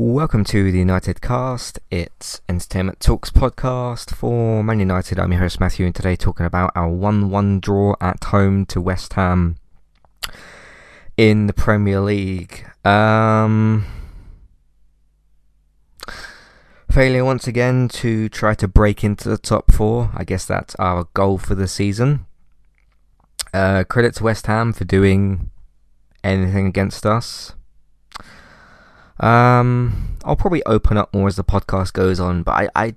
Welcome to the United Cast. It's Entertainment Talks podcast for Man United. I'm your host Matthew, and today talking about our 1-1 draw at home to West Ham in the Premier League. Failing once again to try to break into the top four. I guess that's our goal for the season. Credit to West Ham for doing anything against us. I'll probably open up more as the podcast goes on, but I'm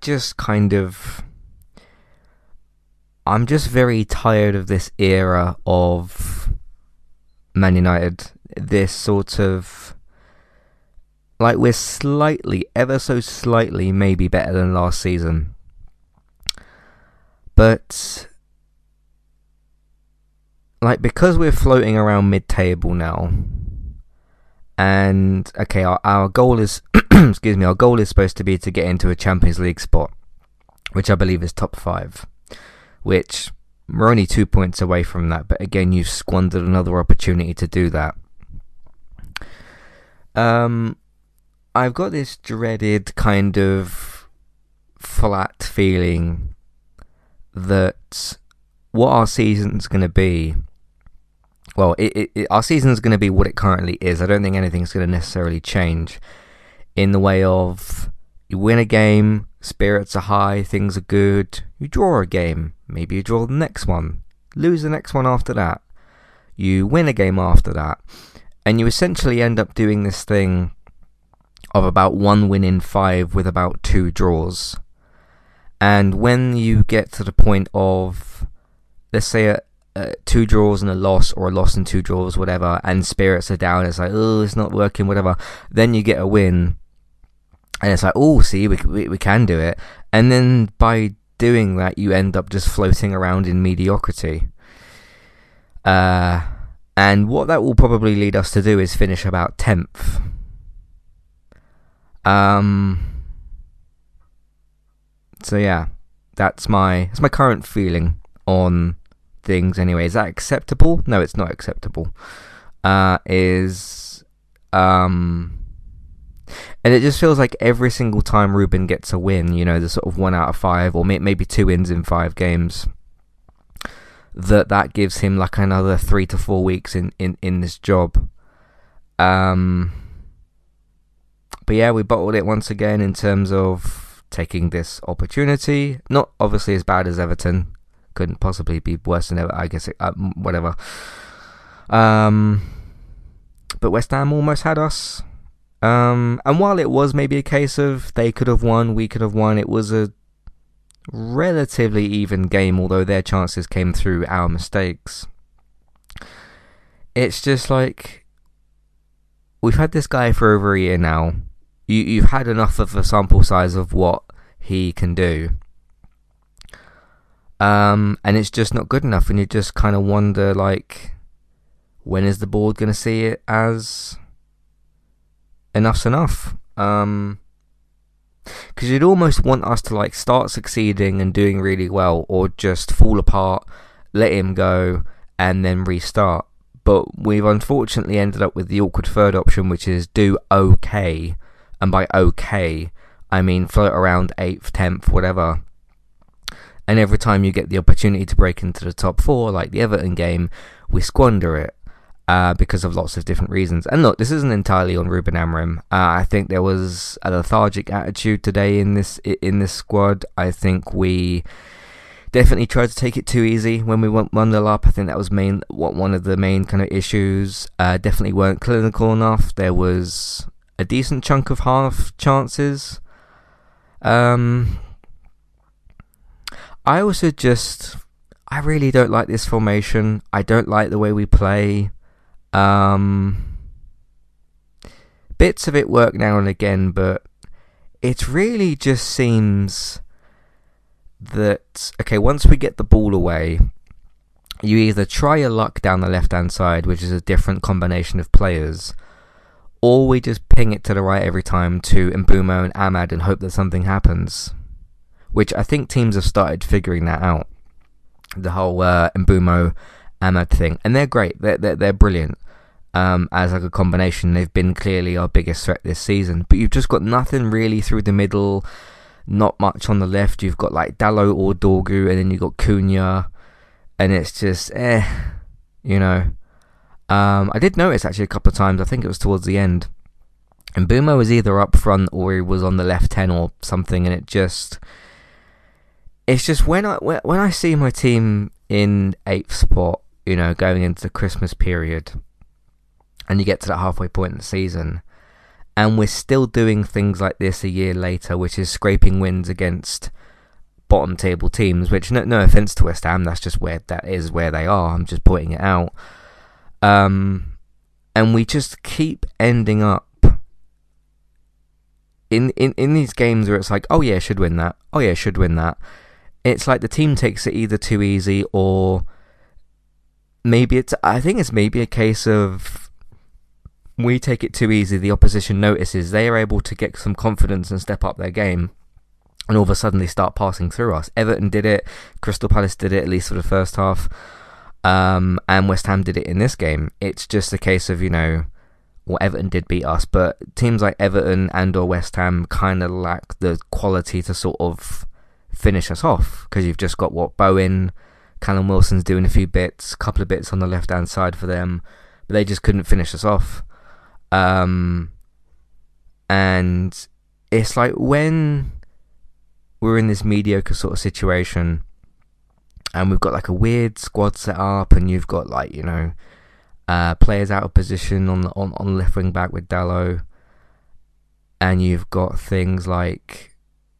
just very tired of this era of Man United. This sort of, like, we're slightly, ever so slightly, maybe better than last season. But, like, because we're floating around mid-table now, and okay, our goal is our goal is supposed to be to get into a Champions League spot, which I believe is top 5, which we're only 2 points away from that, but again, you've squandered another opportunity to do that. I've got this dreaded kind of flat feeling that what our season's going to be, well, our season's going to be what it currently is. I don't think anything's going to necessarily change in the way of you win a game, spirits are high, things are good. You draw a game, maybe you draw the next one, lose the next one after that. You win a game after that. And you essentially end up doing this thing of about 1 win in 5 with about 2 draws. And when you get to the point of, let's say, 2 draws and a loss, or a loss and 2 draws, whatever, and spirits are down, it's like, oh, it's not working, whatever. Then you get a win, and it's like, oh, see, we can do it. And then by doing that, you end up just floating around in mediocrity. And what that will probably lead us to do is finish about 10th. So yeah, that's my current feeling on things anyway. Is that acceptable? No, it's not acceptable. And it just feels like every single time Ruben gets a win, you know, the sort of 1 out of 5, or maybe 2 wins in 5 games, that gives him like another 3 to 4 weeks in this job. But yeah, we bottled it once again in terms of taking this opportunity. Not obviously as bad as Everton. Couldn't possibly be worse than ever, I guess. Whatever. But West Ham almost had us. And while it was maybe a case of they could have won, we could have won, it was a relatively even game, although their chances came through our mistakes. It's just like, we've had this guy for over a year now. You've had enough of a sample size of what he can do. And it's just not good enough, and you just kind of wonder, like, when is the board going to see it as enough's enough? Because you'd almost want us to, like, start succeeding and doing really well, or just fall apart, let him go, and then restart. But we've unfortunately ended up with the awkward third option, which is do okay, and by okay, I mean float around 8th, 10th, whatever. And every time you get the opportunity to break into the top 4, like the Everton game, we squander it because of lots of different reasons. And look, this isn't entirely on Ruben Amorim. I think there was a lethargic attitude today in this squad. I think we definitely tried to take it too easy when we went 1-0 up. I think that was one of the main kind of issues. Definitely weren't clinical enough. There was a decent chunk of half chances. I really don't like this formation. I don't like the way we play. Bits of it work now and again, but it really just seems that, okay, once we get the ball away, you either try your luck down the left-hand side, which is a different combination of players, or we just ping it to the right every time to Mbeumo and Ahmad and hope that something happens. Which I think teams have started figuring that out. The whole Mbeumo Ahmad thing, and they're great. They're brilliant. as like a combination. They've been clearly our biggest threat this season, but you've just got nothing really through the middle, not much on the left. You've got like Dalot or Dorgu, and then you've got Cunha, and it's just you know. I did notice actually a couple of times, I think it was towards the end, and Mbeumo was either up front or he was on the left 10 or something, and it's just when I see my team in 8th spot, you know, going into the Christmas period, and you get to that halfway point in the season, and we're still doing things like this a year later, which is scraping wins against bottom table teams, which no offense to West Ham, that's just where they are. I'm just pointing it out. And we just keep ending up in these games where it's like, oh yeah, should win that. Oh yeah, should win that. It's like the team takes it either too easy, or I think it's maybe a case of we take it too easy. The opposition notices, they are able to get some confidence and step up their game, and all of a sudden they start passing through us. Everton did it, Crystal Palace did it, at least for the first half. And West Ham did it in this game. It's just a case of, you know, well, Everton did beat us, but teams like Everton and or West Ham kind of lack the quality to sort of finish us off, because you've just got Bowen, Callum Wilson's doing a few bits, a couple of bits on the left hand side for them, but they just couldn't finish us off. And it's like when we're in this mediocre sort of situation, and we've got like a weird squad set up, and you've got like, you know, players out of position on left wing back with Dalot, and you've got things like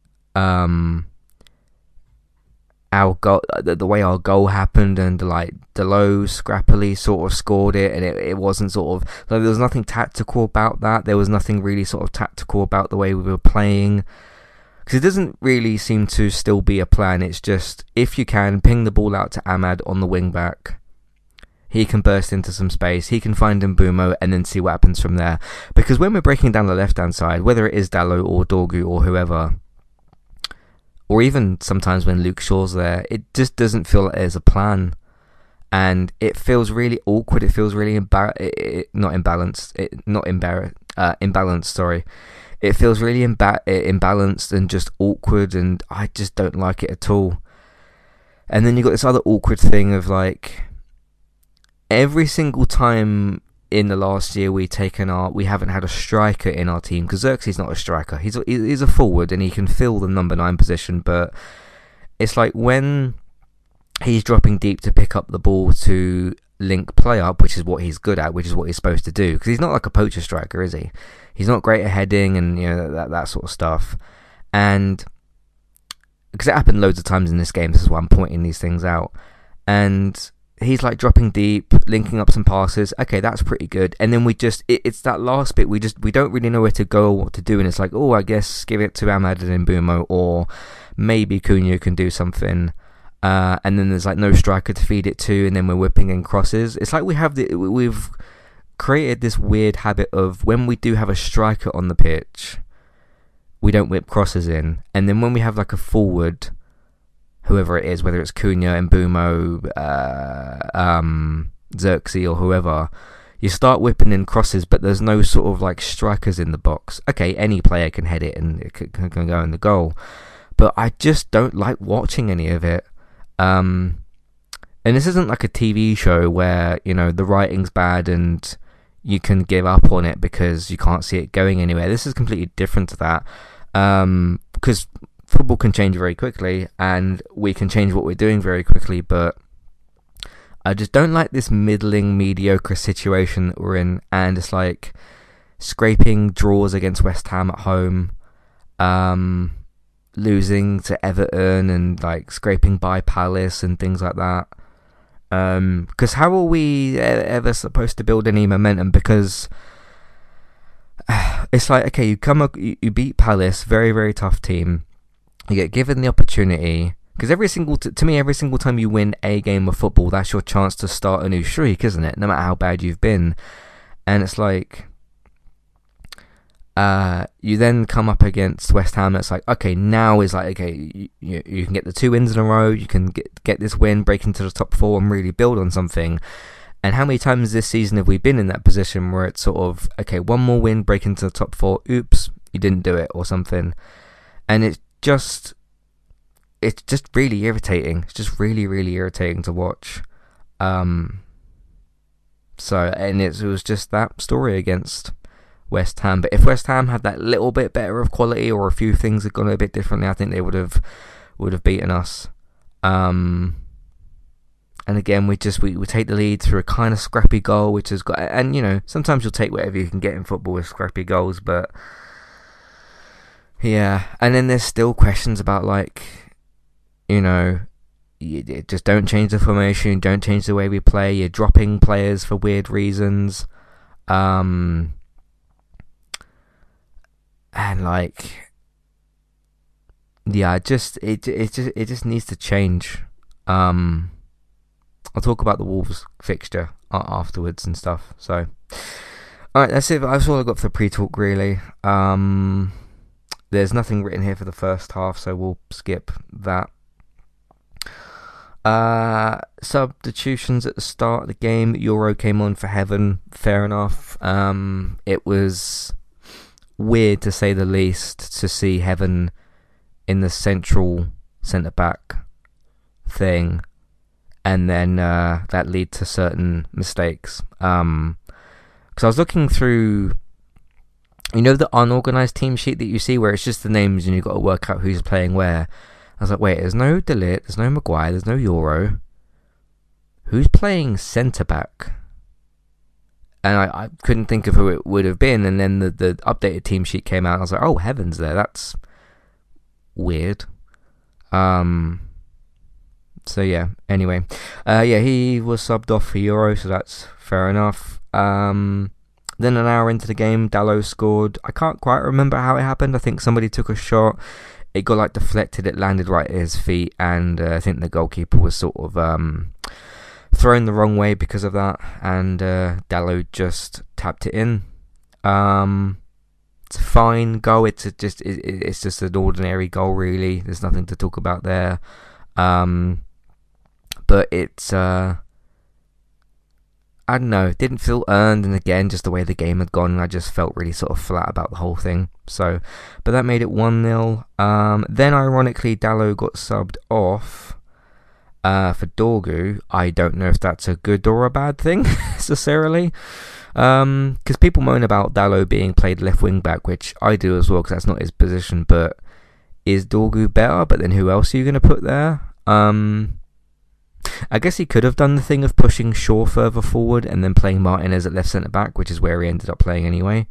our goal, the way our goal happened, and like Dalot scrappily sort of scored it, and it wasn't sort of like, there was nothing tactical about that. There was nothing really sort of tactical about the way we were playing. Because it doesn't really seem to still be a plan. It's just, if you can, ping the ball out to Ahmad on the wing back. He can burst into some space. He can find Mbeumo and then see what happens from there. Because when we're breaking down the left-hand side, whether it is Dalot or Dorgu or whoever, or even sometimes when Luke Shaw's there, it just doesn't feel like there's a plan. And it feels really awkward. It feels really imbalanced, sorry. It feels really imbalanced and just awkward, and I just don't like it at all. And then you got this other awkward thing of like, every single time in the last year we haven't had a striker in our team, because Xerxes not a striker. He's a forward and he can fill the number 9 position, but it's like when he's dropping deep to pick up the ball to link play up, which is what he's good at, which is what he's supposed to do, because he's not like a poacher striker, is he? He's not great at heading and, you know, that sort of stuff. And because it happened loads of times in this game, this is why I'm pointing these things out. And he's like dropping deep, linking up some passes. Okay, that's pretty good. And then we just, it's that last bit, we don't really know where to go or what to do. And it's like, oh, I guess give it to Ahmad and Mbeumo, or maybe Cunha can do something. And then there's like no striker to feed it to, and then we're whipping in crosses. It's like we've created this weird habit of, when we do have a striker on the pitch, we don't whip crosses in, and then when we have like a forward, whoever it is, whether it's Cunha, Mbeumo, Xerxes or whoever, you start whipping in crosses, but there's no sort of like strikers in the box. Okay, any player can head it and it can go in the goal, but I just don't like watching any of it. And this isn't like a TV show where, you know, the writing's bad and you can give up on it because you can't see it going anywhere. This is completely different to that, because football can change very quickly and we can change what we're doing very quickly, but I just don't like this middling, mediocre situation that we're in. And it's like scraping draws against West Ham at home, losing to Everton, and like scraping by Palace and things like that. Because how are we ever supposed to build any momentum? Because it's like, okay, you beat Palace, very, very tough team. You get given the opportunity, because every single time you win a game of football, that's your chance to start a new streak, isn't it? No matter how bad you've been. And it's like, you then come up against West Ham. It's like, okay, now is like, okay, you can get the 2 wins in a row. You can get this win, break into the top 4, and really build on something. And how many times this season have we been in that position where it's sort of, okay, one more win, break into the top 4, oops, you didn't do it or something. And it's just really irritating. It's just really, really irritating to watch. It was just that story against West Ham. But if West Ham had that little bit better of quality, or a few things had gone a bit differently, I think they would have beaten us. And again, we take the lead through a kind of scrappy goal, which has got, and sometimes you'll take whatever you can get in football with scrappy goals, but yeah. And then there's still questions about, like, you just don't change the formation, don't change the way we play, you're dropping players for weird reasons, and like, yeah, it just needs to change. I'll talk about the Wolves fixture afterwards and stuff. So, alright, that's it. That's all I got for the pre-talk, really. There's nothing written here for the first half, so we'll skip that. Substitutions at the start of the game. Euro came on for Heaven. Fair enough. It was weird, to say the least, to see Heaven in the central centre-back thing, and then that lead to certain mistakes. Because I was looking through, the unorganised team sheet that you see where it's just the names and you've got to work out who's playing where. I was like, wait, there's no De Ligt, there's no Maguire, there's no Euro. Who's playing centre-back? And I couldn't think of who it would have been, and then the updated team sheet came out, and I was like, oh, Heaven's there, that's weird. So yeah, anyway. He was subbed off for Euro, so that's fair enough. Then an hour into the game, Dalot scored. I can't quite remember how it happened. I think somebody took a shot. It got deflected, it landed right at his feet, and I think the goalkeeper was sort of thrown the wrong way because of that, and Dalot just tapped it in. It's a fine goal. It's just an ordinary goal, really. There's nothing to talk about there. But it's I don't know, it didn't feel earned, and again, just the way the game had gone, I just felt really sort of flat about the whole thing. So, but that made it 1-0. Then ironically, Dalot got subbed off for Dorgu. I don't know if that's a good or a bad thing necessarily, because people moan about Dalot being played left wing back, which I do as well, because that's not his position. But is Dorgu better? But then who else are you going to put there? I guess he could have done the thing of pushing Shaw further forward and then playing Martinez at left centre back, which is where he ended up playing anyway.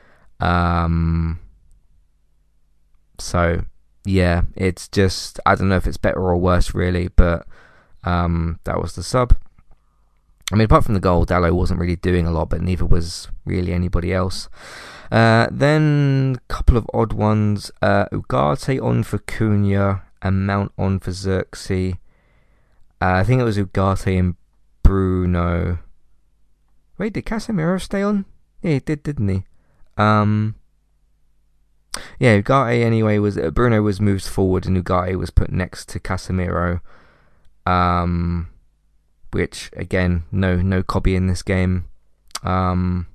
So yeah, it's just, I don't know if it's better or worse really, but that was the sub. I mean, apart from the goal, Dalot wasn't really doing a lot, but neither was really anybody else. Then a couple of odd ones. Ugarte on for Cunha and Mount on for Xerxes. I think it was Ugarte and Bruno. Wait, did Casemiro stay on? Yeah, he did, didn't he? Yeah, Ugarte anyway was Bruno was moved forward and Ugarte was put next to Casemiro. Which again, no Cobby in this game. I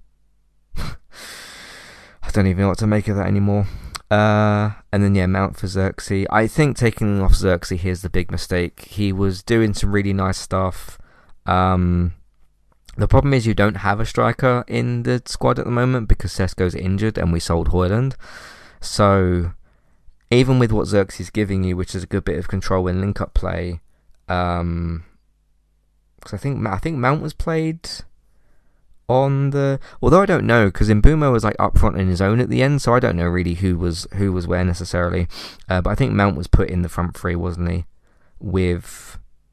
don't even know what to make of that anymore. And then yeah, Mount for Xerxes. I think taking off Xerxes here's the big mistake. He was doing some really nice stuff. The problem is you don't have a striker in the squad at the moment because Sesko's injured and we sold Højlund. So even with what Xerxes is giving you, which is a good bit of control in link-up play, because I think Mount was played on the, although I don't know, because Mbeumo was like up front in his own at the end, so I don't know really who was where necessarily. But I think Mount was put in the front three, wasn't he? With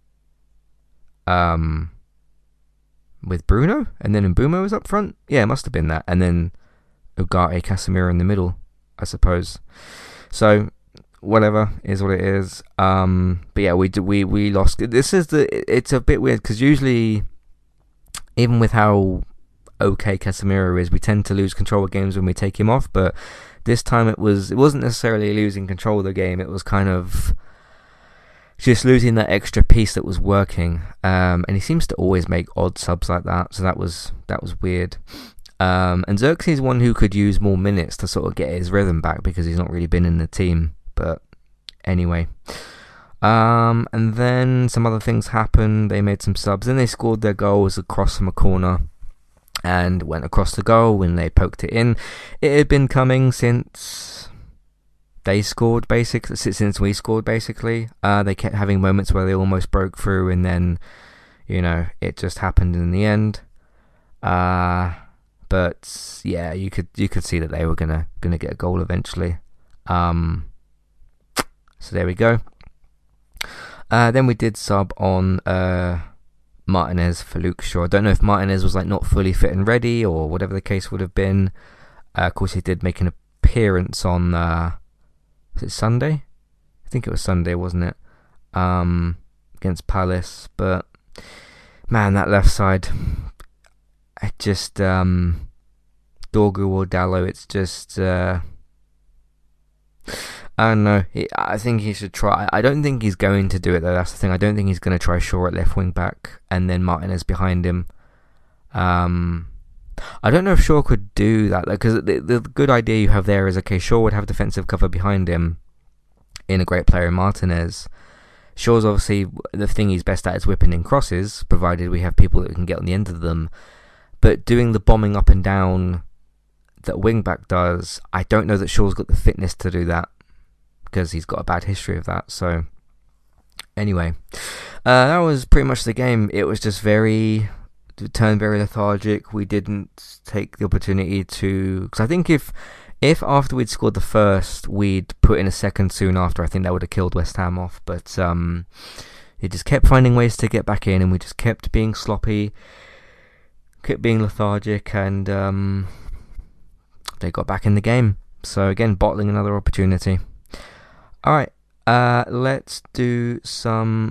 Bruno, and then Mbeumo was up front. Yeah, it must have been that, and then Ugarte, Casemiro in the middle, I suppose. So whatever is what it is. But yeah, we lost. It's a bit weird because usually, even with how okay Casemiro is, we tend to lose control of games when we take him off. But this time it wasn't necessarily losing control of the game. It was kind of just losing that extra piece that was working. And he seems to always make odd subs like that, so that was weird. And Xerxes is one who could use more minutes to sort of get his rhythm back because he's not really been in the team. But anyway. And then some other things happened. They made some subs. Then they scored their goals across from a corner and went across the goal when they poked it in. It had been coming since they scored, basically. Since we scored, basically. They kept having moments where they almost broke through, and then, it just happened in the end. But yeah, you could see that they were gonna get a goal eventually. So there we go. Then we did sub on Martinez for Luke Shaw. I don't know if Martinez was not fully fit and ready or whatever the case would have been. Of course, he did make an appearance on was it Sunday? I think it was Sunday, wasn't it? Against Palace. But man, that left side, I just Dorgu or Dallo, it's just I don't know. I think he should try. I don't think he's going to do it though. That's the thing. I don't think he's going to try Shaw at left wing back and then Martinez behind him. I don't know if Shaw could do that because the good idea you have there is, okay, Shaw would have defensive cover behind him in a great player in Martinez. Shaw's obviously the thing he's best at is whipping in crosses, provided we have people that can get on the end of them. But doing the bombing up and down that wing back does, I don't know that Shaw's got the fitness to do that, because he's got a bad history of that. So anyway, that was pretty much the game. It was just turned very lethargic. We didn't take the opportunity to, because I think if after we'd scored the first we'd put in a second soon after, I think that would have killed West Ham off. But it just kept finding ways to get back in, and we just kept being sloppy, kept being lethargic, and they got back in the game. So again, bottling another opportunity. Alright, let's do some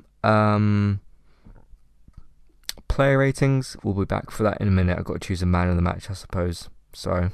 player ratings. We'll be back for that in a minute. I've got to choose a man of the match, I suppose. So,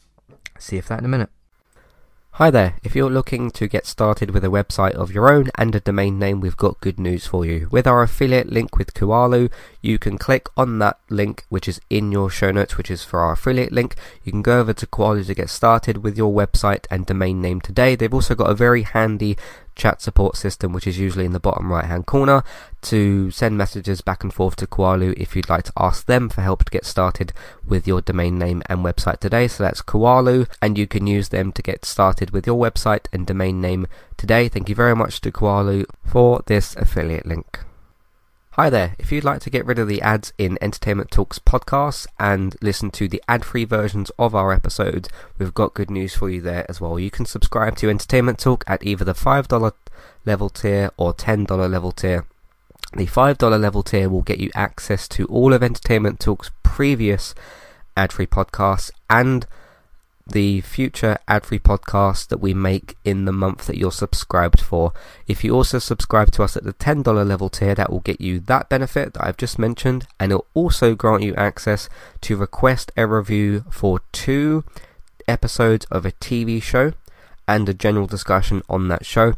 see if that in a minute. Hi there, if you're looking to get started with a website of your own and a domain name, we've got good news for you. With our affiliate link with Kualu, you can click on that link which is in your show notes, which is for our affiliate link. You can go over to Kualu to get started with your website and domain name today. They've also got a very handy chat support system, which is usually in the bottom right hand corner, to send messages back and forth to Kualu if you'd like to ask them for help to get started with your domain name and website today. So that's Kualu, and you can use them to get started with your website and domain name today. Thank you very much to Kualu for this affiliate link. Hi there, if you'd like to get rid of the ads in Entertainment Talks podcasts and listen to the ad-free versions of our episodes, we've got good news for you there as well. You can subscribe to Entertainment Talk at either the $5 level tier or $10 level tier. The $5 level tier will get you access to all of Entertainment Talk's previous ad-free podcasts and the future ad-free podcasts that we make in the month that you're subscribed for. If you also subscribe to us at the $10 level tier, that will get you that benefit that I've just mentioned, and it'll also grant you access to request a review for 2 episodes of a TV show and a general discussion on that show,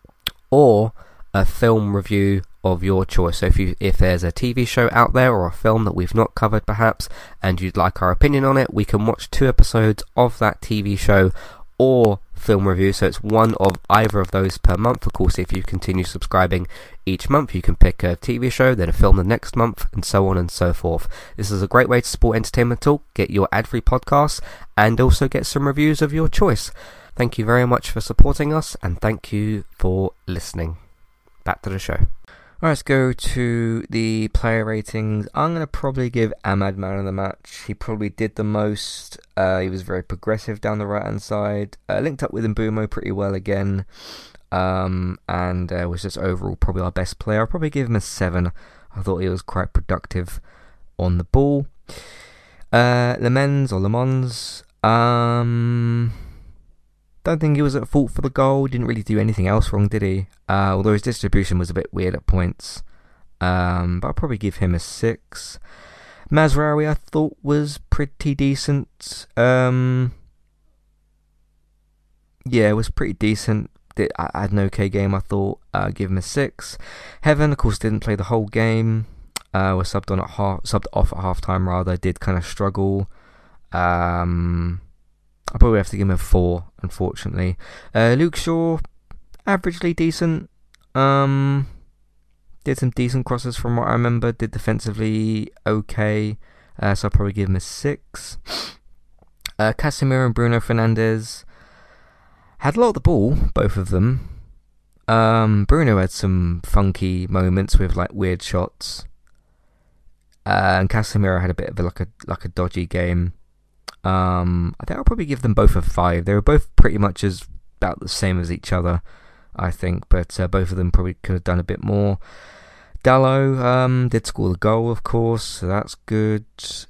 or a film review of your choice. So if there's a TV show out there or a film that we've not covered perhaps and you'd like our opinion on it, we can watch 2 episodes of that TV show or film review. So it's one of either of those per month. Of course, if you continue subscribing each month, you can pick a TV show, then a film the next month, and so on and so forth. This is a great way to support Entertainment Talk, get your ad-free podcasts, and also get some reviews of your choice. Thank you very much for supporting us, and thank you for listening. Back to the show. Alright, let's go to the player ratings. I'm going to probably give Ahmad man of the match. He probably did the most. He was very progressive down the right hand side. Linked up with Mbeumo pretty well again. And was just overall probably our best player. I'll probably give him a 7. I thought he was quite productive on the ball. Le Mans, don't think he was at fault for the goal. Didn't really do anything else wrong, did he? Although his distribution was a bit weird at points. But I'll probably give him a 6. Mazraoui I thought was pretty decent. Yeah, it was pretty decent. I had an okay game, I thought. Give him a 6. Heaven, of course, didn't play the whole game. Was subbed off at half time rather. Did kind of struggle. I probably have to give him a 4, unfortunately. Luke Shaw, averagely decent. Did some decent crosses from what I remember. Did defensively okay. So I'll probably give him a 6. Casemiro and Bruno Fernandes had a lot of the ball, both of them. Bruno had some funky moments with like weird shots. And Casemiro had a bit of a dodgy game. I think I'll probably give them both a 5. They were both pretty much about the same as each other, I think, but both of them probably could have done a bit more. Dalot did score the goal, of course, so that's good.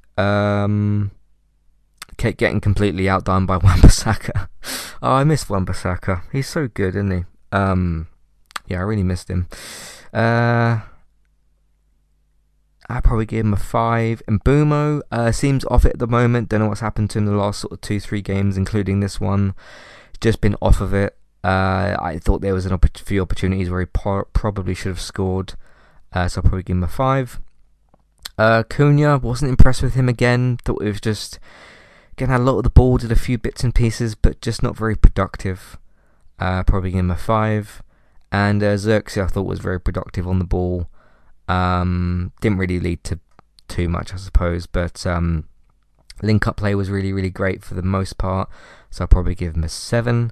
Kept getting completely outdone by Wan-Bissaka. Oh, I miss Wan-Bissaka. He's so good, isn't he? Yeah, I really missed him. I'd probably give him a 5. And Mbeumo seems off it at the moment. Don't know what's happened to him the last sort of 2-3 games, including this one. Just been off of it. I thought there was a few opportunities where he probably should have scored. So I'll probably give him a 5. Cunha, wasn't impressed with him again. Thought it was just getting a lot of the ball, did a few bits and pieces, but just not very productive. Probably give him a 5. And Xerxes, I thought, was very productive on the ball. Didn't really lead to too much, I suppose, but link-up play was really, really great for the most part. So I'll probably give him a 7.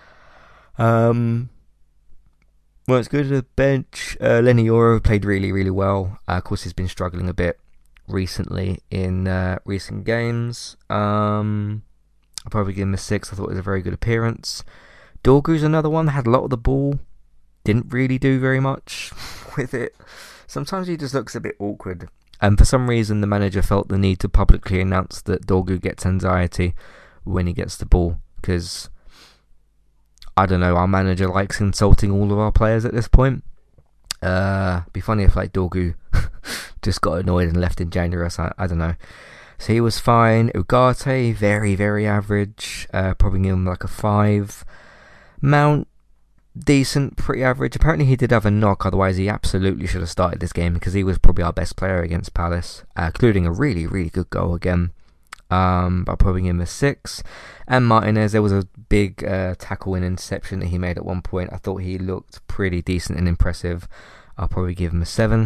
Well, it's good at the bench. Lenny Yoro played really, really well. Of course, he's been struggling a bit recently in recent games. I'll probably give him a 6. I thought it was a very good appearance. Dorgu's another one that had a lot of the ball. Didn't really do very much with it. Sometimes he just looks a bit awkward. And for some reason, the manager felt the need to publicly announce that Dorgu gets anxiety when he gets the ball. Because, I don't know, our manager likes insulting all of our players at this point. Be funny if like Dorgu just got annoyed and left in January. So I don't know. So he was fine. Ugarte, very, very average. Probably give him like a 5. Mount, decent, pretty average. Apparently he did have a knock, otherwise he absolutely should have started this game because he was probably our best player against Palace, including a really, really good goal again. But I'll probably give him a 6. And Martinez, there was a big tackle and interception that he made at one point. I thought he looked pretty decent and impressive. I'll probably give him a 7.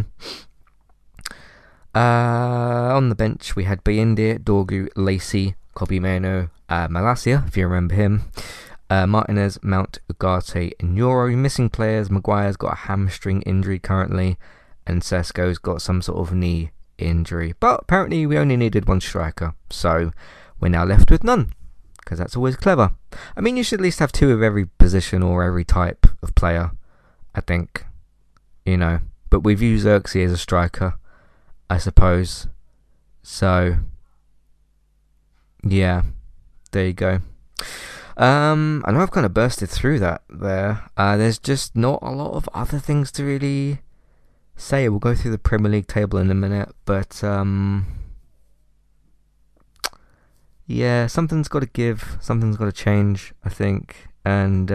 On the bench we had Bayindir, Dorgu, Lacey, Kobbie Mainoo, Malacia, if you remember him. Martinez, Mount, Ugarte, and Yoro. Missing players. Maguire's got a hamstring injury currently, and Sesko's got some sort of knee injury. But apparently we only needed one striker, so we're now left with none, because that's always clever. I mean, you should at least have 2 of every position or every type of player, I think. You know, but we've used Xerxes as a striker, I suppose. So, yeah, there you go. I know I've kind of bursted through that there. There's just not a lot of other things to really say. We'll go through the Premier League table in a minute, but yeah, something's got to give, something's got to change, I think. And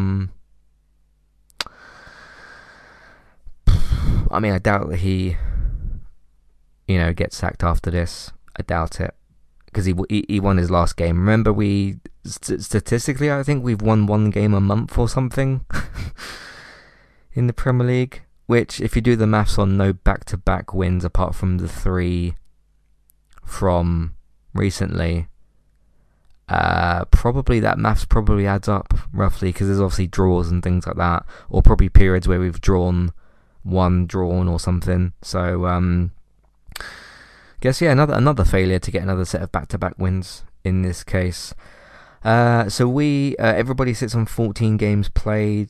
I mean, I doubt that he, gets sacked after this. I doubt it. Because he won his last game. Remember, statistically, I think we've won 1 game a month or something in the Premier League. Which, if you do the maths on no back-to-back wins apart from the 3 from recently, probably that maths probably adds up roughly. Because there's obviously draws and things like that, or probably periods where we've drawn or something. So guess another failure to get another set of back-to-back wins in this case. So we everybody sits on 14 games played.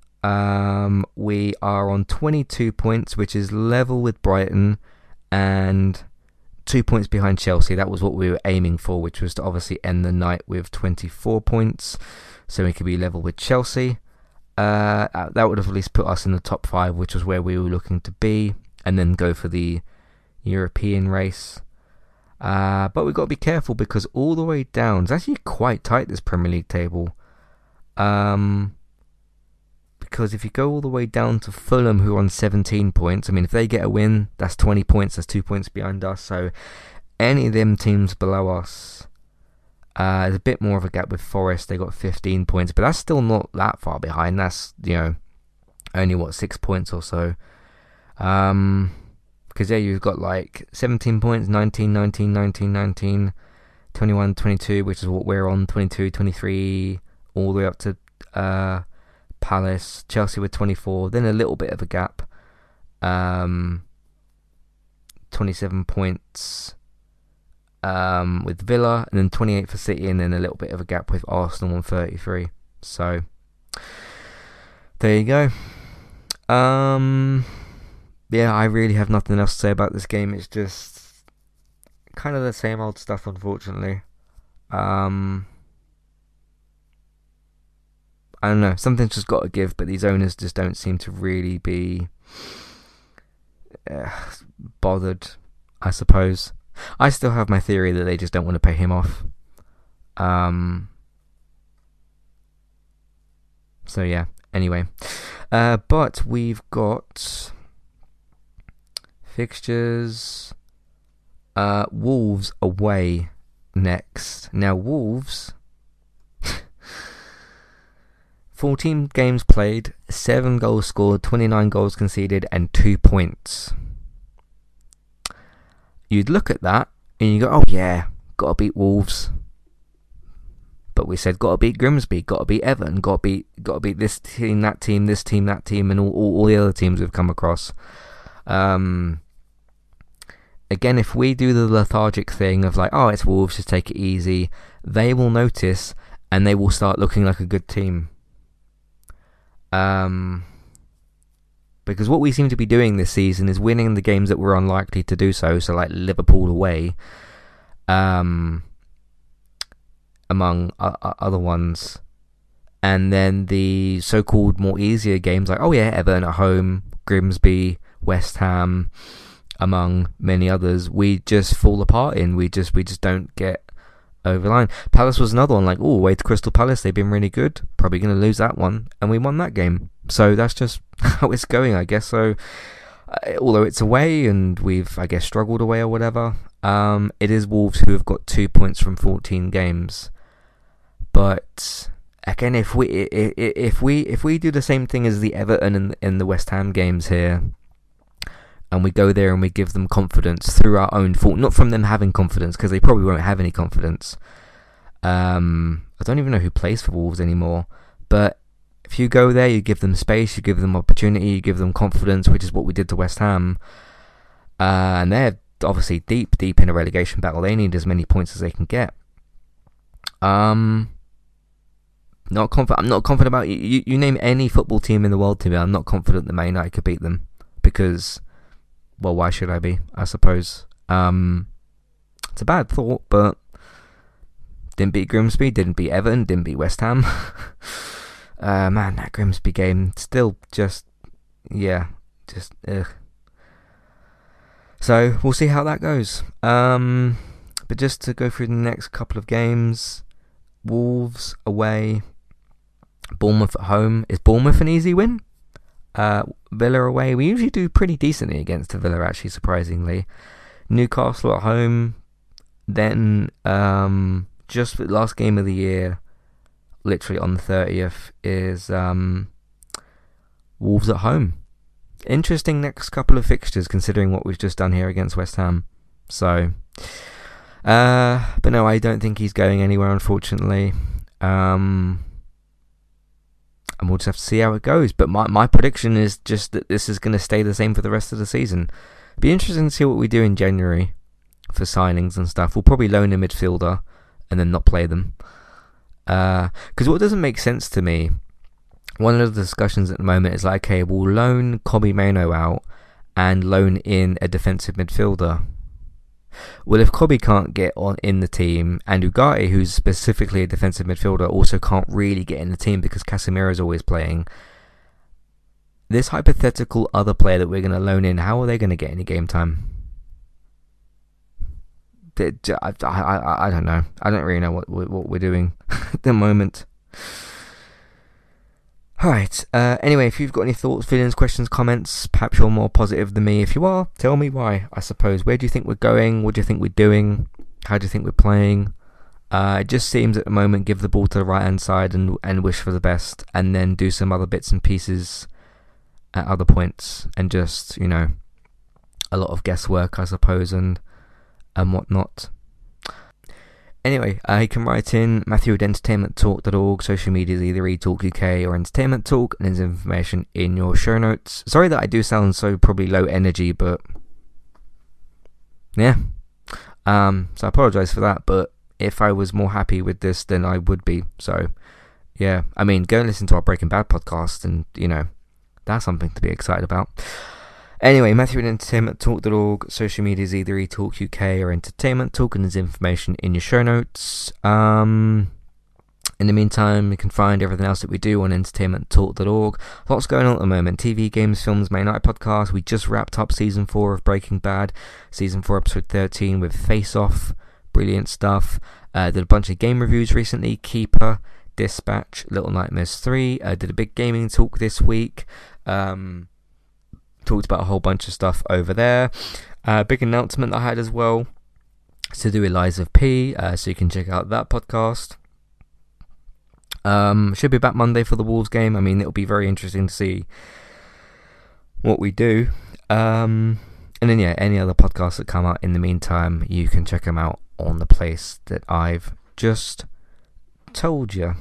We are on 22 points, which is level with Brighton and 2 points behind Chelsea. That was what we were aiming for, which was to obviously end the night with 24 points, so we could be level with Chelsea. That would have at least put us in the top 5, which was where we were looking to be, and then go for the European race. But we've got to be careful because all the way down, it's actually quite tight, this Premier League table. because if you go all the way down to Fulham, who are on 17 points, I mean, if they get a win, that's 20 points, that's 2 points behind us. So any of them teams below us, there's a bit more of a gap with Forest. They got 15 points, but that's still not that far behind. That's, only 6 points or so. Because you've got like 17 points, 19, 19, 19, 19, 21, 22, which is what we're on, 22, 23, all the way up to Palace, Chelsea with 24, then a little bit of a gap, 27 points with Villa, and then 28 for City, and then a little bit of a gap with Arsenal on 33. So there you go. Yeah, I really have nothing else to say about this game. It's just kind of the same old stuff, unfortunately. I don't know, something's just got to give, but these owners just don't seem to really be bothered, I suppose. I still have my theory that they just don't want to pay him off. So yeah, anyway. But we've got fixtures. Wolves away next. Now Wolves, 14 games played, 7 goals scored, 29 goals conceded, and 2 points. You'd look at that and you go, oh yeah, gotta beat Wolves. But we said gotta beat Grimsby, gotta beat Everton, gotta beat this team, that team, this team, that team, and all the other teams we've come across. Again, if we do the lethargic thing of like, oh, it's Wolves, just take it easy, they will notice and they will start looking like a good team. Because what we seem to be doing this season is winning the games that we're unlikely to do so like Liverpool away, among other ones. And then the so-called more easier games like, oh yeah, Everton at home, Grimsby, West Ham, among many others, we just fall apart in. We just don't get over the line. Palace was another one, like, oh, away to Crystal Palace, they've been really good, probably going to lose that one, and we won that game. So that's just how it's going, I guess. So although it's away and we've, I guess, struggled away or whatever, it is Wolves who have got 2 points from 14 games. But again, if we do the same thing as the Everton and the West Ham games here, and we go there and we give them confidence through our own fault, not from them having confidence, because they probably won't have any confidence. I don't even know who plays for Wolves anymore, but if you go there, you give them space, you give them opportunity, you give them confidence, which is what we did to West Ham, and they're obviously deep in a relegation battle. They need as many points as they can get. I'm not confident about you name any football team in the world to me. I'm not confident that Man United could beat them, because, well, why should I be? I suppose. It's a bad thought, but didn't beat Grimsby, didn't beat Everton, didn't beat West Ham. Man, that Grimsby game still just ugh. So we'll see how that goes. But just to go through the next couple of games, Wolves away, Bournemouth at home. Is Bournemouth an easy win? Villa away. We usually do pretty decently against Villa, actually, surprisingly. Newcastle at home. Then just the last game of the year, literally on the 30th, is Wolves at home. Interesting next couple of fixtures, considering what we've just done here against West Ham. So, but no, I don't think he's going anywhere, unfortunately. And we'll just have to see how it goes. But my prediction is just that this is going to stay the same for the rest of the season. Be interesting to see what we do in January for signings and stuff. We'll probably loan a midfielder and then not play them. Because what doesn't make sense to me, one of the discussions at the moment is like, okay, we'll loan Kobbie Mainoo out and loan in a defensive midfielder. Well, if Kobbie can't get on in the team, and Ugarte, who's specifically a defensive midfielder, also can't really get in the team because Casemiro's always playing, this hypothetical other player that we're going to loan in, how are they going to get any game time? I don't know. I don't really know what we're doing at the moment. Alright, anyway, if you've got any thoughts, feelings, questions, comments, perhaps you're more positive than me. If you are, tell me why, I suppose. Where do you think we're going? What do you think we're doing? How do you think we're playing? It just seems at the moment, give the ball to the right-hand side and wish for the best, and then do some other bits and pieces at other points, and just, a lot of guesswork, I suppose, and whatnot. Anyway, you can write in Matthew at entertainmenttalk.org. Social media is either eTalk UK or Entertainment Talk, and there's information in your show notes. Sorry that I do sound so probably low energy, but yeah. So I apologise for that, but if I was more happy with this, then I would be. So yeah, I mean, go and listen to our Breaking Bad podcast, and that's something to be excited about. Anyway, Matthew at entertainmenttalk.org. Social media is either eTalk UK or Entertainment Talk, and there's information in your show notes. In the meantime, you can find everything else that we do on entertainmenttalk.org. Lots going on at the moment. TV, games, films, May Night podcast. We just wrapped up season 4 of Breaking Bad. Season 4, episode 13 with Face Off. Brilliant stuff. Did a bunch of game reviews recently. Keeper, Dispatch, Little Nightmares 3. Did a big gaming talk this week. Talked about a whole bunch of stuff over there. Big announcement I had as well. It's to do with Lies of P. So you can check out that podcast. Should be back Monday for the Wolves game. I mean, it'll be very interesting to see what we do. And then, yeah, any other podcasts that come out in the meantime, you can check them out on the place that I've just told you.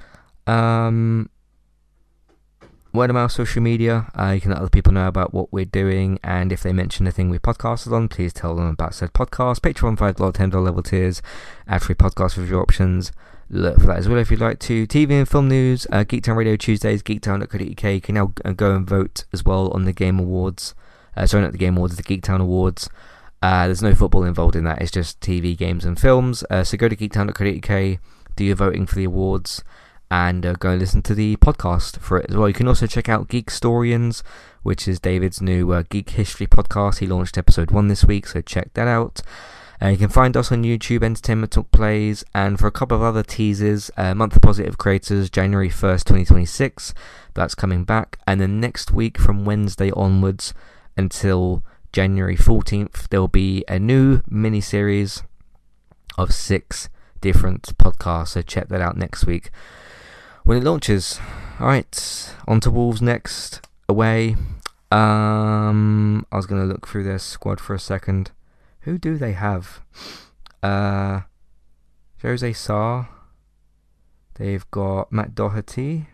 Word of mouth, social media, you can let other people know about what we're doing, and if they mention the thing we podcasted on, please tell them about said podcast. Patreon, $5, $10 level tiers, ad-free podcast review options. Look for that as well if you'd like to. TV and film news, Geektown Radio Tuesdays, geektown.co.uk. You can now go and vote as well on the Game Awards. Sorry, not the Game Awards, the Geektown Awards. There's no football involved in that, it's just TV, games and films. So go to geektown.co.uk, do your voting for the awards, and go and listen to the podcast for it as well. You can also check out Geek Storians, which is David's new geek history podcast. He launched episode 1 this week, so check that out. You can find us on YouTube, Entertainment Talk Plays, and for a couple of other teasers, Month of Positive Creators, January 1st, 2026. That's coming back. And then next week, from Wednesday onwards until January 14th, there will be a new mini-series of 6 different podcasts, so check that out next week when it launches. Alright, on to Wolves next, away. I was going to look through their squad for a second. Who do they have? Jose Sarr. They've got Matt Doherty.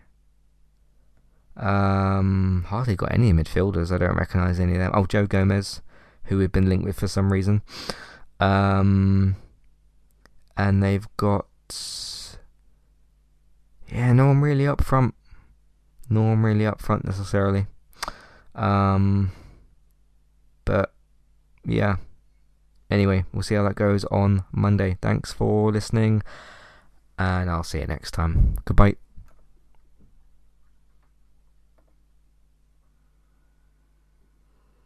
Hardly got any midfielders. I don't recognise any of them. Oh, Joe Gomez, who we've been linked with for some reason. And they've got... yeah, no one really up front. No one really up front necessarily. But, yeah. Anyway, we'll see how that goes on Monday. Thanks for listening, and I'll see you next time. Goodbye.